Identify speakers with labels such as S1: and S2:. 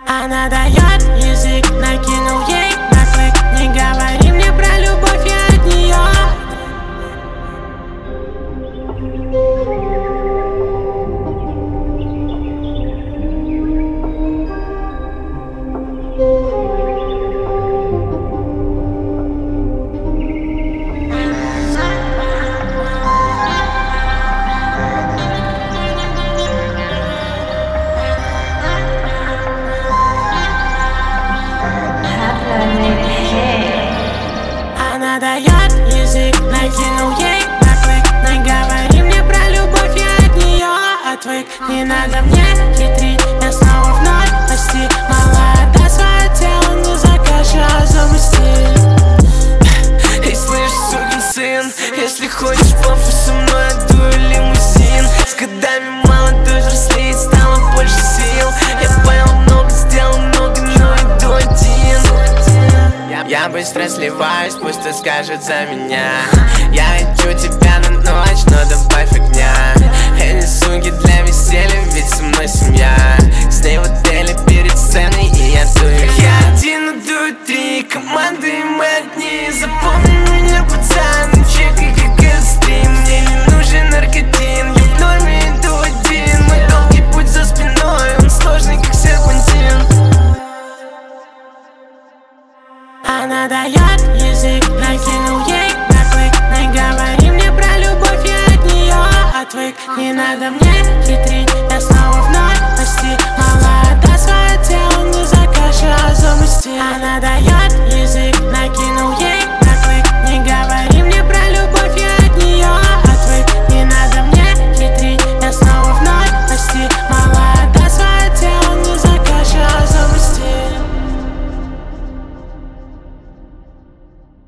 S1: Она дает язык, накинул ей на клык. Не говори мне про любовь, я от нее. Она дает язык, накинул ей на клык. Не говори мне про любовь, я от нее отвык. Не надо мне хитрить, я снова вновь постиг. Мало отдай свое тело, не закажи, а замусти.
S2: Эй, слышь, сукин сын, если хочешь папу со мной, отдую лимузин. С годами молодой взрослеет, стало больше сил. Я понял много, сделал много, но иду один. Я быстро сливаюсь, пусть ты скажет за меня. Я хочу тебя на ночь, но добавь огня. Эти суки для веселья, ведь со мной семья. С ней в отеле перед сценой, и я дую. Я один, дую три, команды и мы одни. Запомни меня, пацан, чекай как стрим. Мне не нужен наркотин, я в норме иду один. Мой долгий путь за спиной, он сложный как серпантин.
S1: Она дает язык, накинул ей на клык. Не говори мне про любовь, я от нее отвык. Не надо мне хитрить, я снова вновь постиг. Мало отдай свое тело, не закажи, а замусти. Она дает